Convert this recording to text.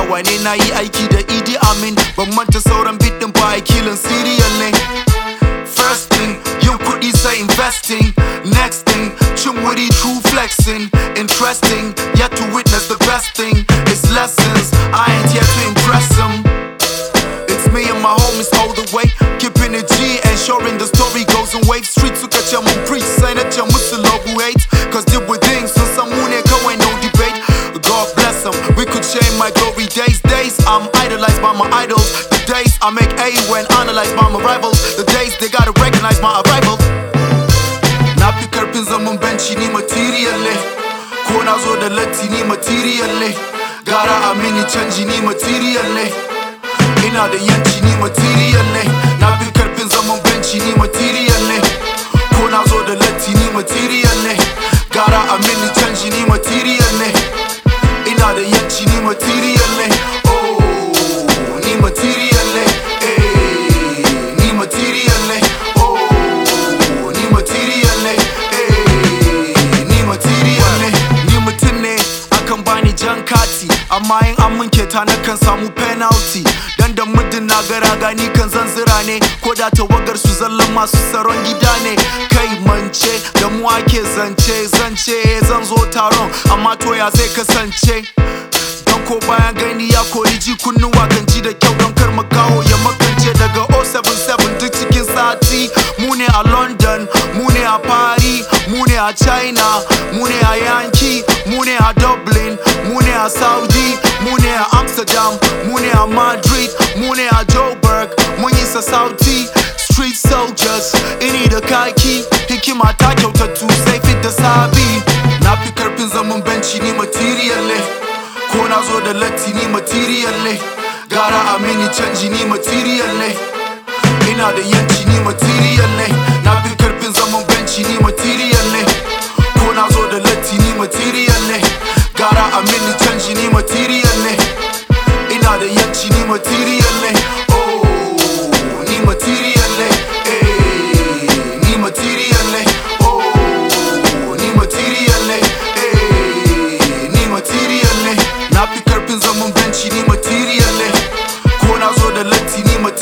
nawa ne na yi aiki da Idi Amin. Ban manta sauran beat din ba killing serial ne. First thing, yin kuɗi sai investing. Next thing, cin wuri true flexing. Interesting, yet to witness the best thing. It's lessons, I ain't here to impress them. It's me and my homies all the way, keeping it G, ensuring the story goes in waves. Streets look at your moon preach, sign at your muscle who hate. Cause deal with things, so some moon go ain't no debate. God bless them, we could share my glory days. I'm idolized by my idols. The days I make A when analyzed by my rivals. The days they gotta recognize my arrival. Na fi karfin zaman benci ni material ne, ko na zo da latti ni material ne. Gara a mini canji ni material ne, ina da yanci ni material ne. Na fi karfin zaman benci ni material ne, ko na zo da latti ni material ne. Gara a mini canji ni material ne, ina da yanci ni material ne. Material ne, ni material ne, ni material ne, ni material ne. Ni mutum ne akan bani jan kati, amma in an mun keta na kan samu penalty. Dan da muddin na ga raga ni kan zanzira ne, ko da tawagar su zallan masu tsaron gida ne. Kai mance da mu ake zance zan zo taron, amma to ya zai kasance. Ko bayan gani ya kori ji kunnuwa kan ji da kyau don kar mu kawo ya makance. Daga 077 duk cikin sati, mu ne a London, mu ne a Paris, mu ne a China, mu ne a Yankee, mu ne a Dublin, mu ne a Saudi, mu ne a Amsterdam, mu ne a Madrid, mu ne a Joburg, mun yi sa Sauti. Street soldiers, ini da kaki, hikima ta kyautattu sai fit da sabi. Na fi karfin zaman benci ni material ne, ko na zo da latti ni material ne. Gara a mini canji ni material ne, ina da yanci ni material ne. Na fi karfin zaman benci ni material ne, ko na zo da latti ni material ne. Gara a mini canji ni material ne, ina da yanci ni material ne. Oh, ni material ne, ni material ne. Oh, ni material ne, ni material ne. Na fi karfin zaman benci ni material ne, ko na zo da latti ni material ne.